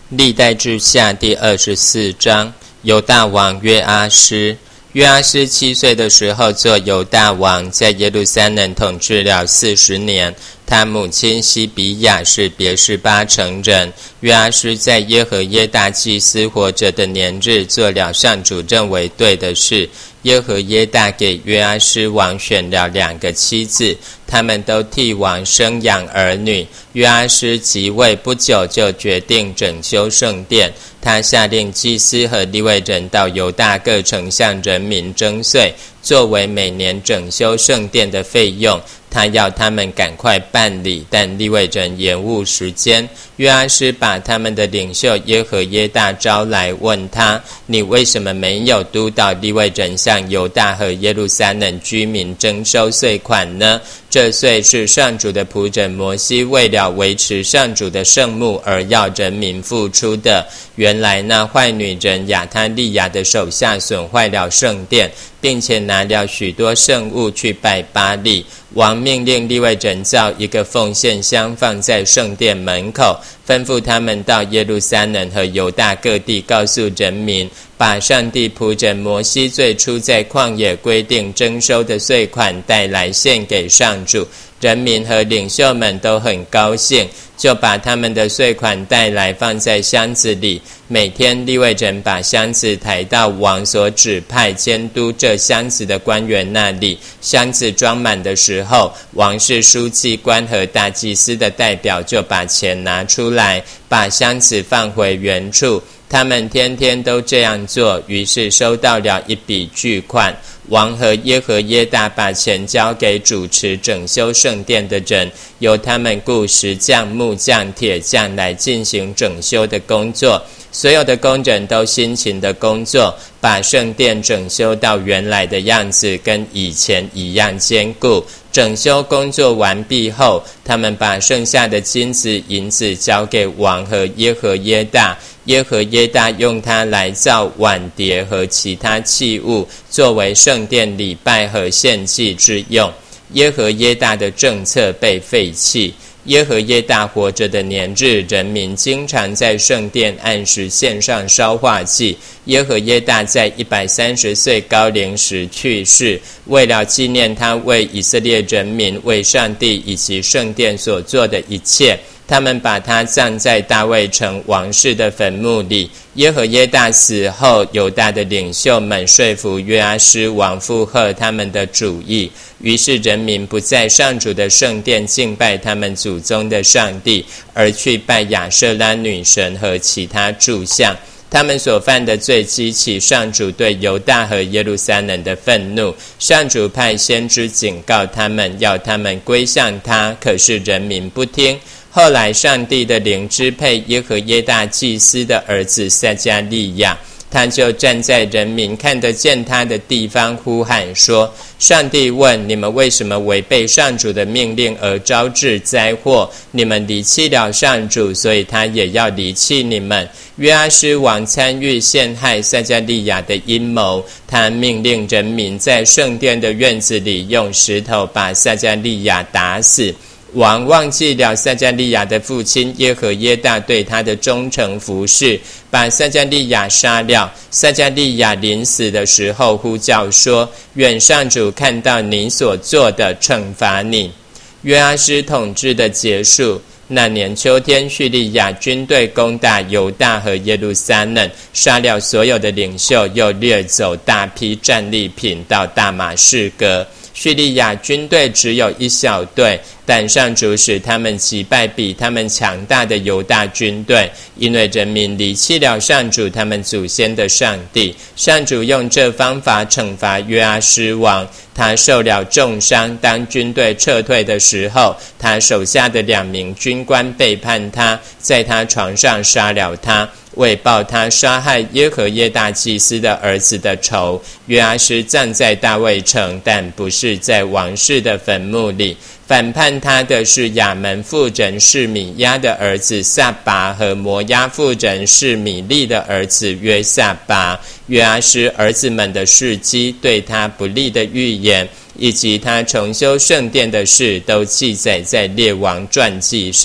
历代志下第24章，犹大王约阿施。约阿施7岁的时候做犹大王，在耶路撒冷统治了40年。他母亲西比亚是别是巴城人。约阿施在耶和耶大祭司活着的年日，做了上主认为对的事。耶和耶大给约阿施王选了2个妻子，他们都替王生养儿女。约阿施即位不久，就决定整修圣殿。他下令祭司和利未人到犹大各城向人民征税，作为每年整修圣殿的费用。他要他们赶快办理，但利未人延误时间。约阿施把他们的领袖耶和耶大招来，问他：你为什么没有督导利未人向犹大和耶路撒冷居民征收税款呢？这税是上主的仆人摩西为了维持上主的圣幕而要人民付出的。原来那坏女人亚他利亚的手下损坏了圣殿，并且拿了许多圣物去拜巴力。王命令利未人造一个奉献箱放在圣殿门口，吩咐他们到耶路撒冷和犹大各地告诉人民，把上帝仆人摩西最初在旷野规定征收的税款带来献给上主。人民和领袖们都很高兴，就把他们的税款带来放在箱子里。每天利未人把箱子抬到王所指派监督这箱子的官员那里。箱子装满的时候，王室书记官和大祭司的代表就把钱拿出来，把箱子放回原处。他们天天都这样做，于是收到了一笔巨款。王和耶和耶大把钱交给主持整修圣殿的人，由他们雇石匠、木匠、铁匠来进行整修的工作。所有的工人都辛勤的工作，把圣殿整修到原来的样子，跟以前一样坚固。整修工作完毕后，他们把剩下的金子、银子交给王和耶和耶大。耶和耶大用它来造碗碟和其他器物，作为圣殿礼拜和献祭之用。耶和耶大的政策被废弃。耶和耶大活着的年日，人民经常在圣殿按时献上烧化祭。耶和耶大在130岁高龄时去世，为了纪念他为以色列人民、为上帝以及圣殿所做的一切，他们把他葬在大卫城王室的坟墓里。耶和耶大死后，犹大的领袖们说服约阿施王附和他们的主意，于是人民不在上主的圣殿敬拜他们祖宗的上帝，而去拜亚舍拉女神和其他柱像。他们所犯的罪激起上主对犹大和耶路撒冷的愤怒。上主派先知警告他们，要他们归向他，可是人民不听。后来上帝的灵支配耶和耶大祭司的儿子撒迦利亚，他就站在人民看得见他的地方呼喊说：上帝问你们为什么违背上主的命令而招致灾祸？你们离弃了上主，所以他也要离弃你们。约阿施王参与陷害撒迦利亚的阴谋，他命令人民在圣殿的院子里用石头把撒迦利亚打死。王忘记了撒迦利亚的父亲耶和耶大对他的忠诚服侍，把撒迦利亚杀了。撒迦利亚临死的时候呼叫说：愿上主看到你所做的，惩罚你。约阿施统治的结束。那年秋天，叙利亚军队攻打犹大和耶路撒冷，杀了所有的领袖，又掠走大批战利品到大马士革。叙利亚军队只有一小队，但上主使他们击败比他们强大的犹大军队，因为人民离弃了上主他们祖先的上帝。上主用这方法惩罚约阿施王，他受了重伤。当军队撤退的时候，他手下的2名军官背叛他，在他床上杀了他。为报他杀害耶和耶大祭司的儿子的仇，约阿施葬在大卫城，但不是在王室的坟墓里。反叛他的是亚门妇人示米亚的儿子撒拔和摩押妇人示米利的儿子约撒拔。约阿施儿子们的事迹，对他不利的预言，以及他重修圣殿的事，都记载在列王传记上。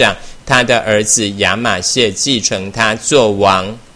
他的儿子亚玛谢继承他做王。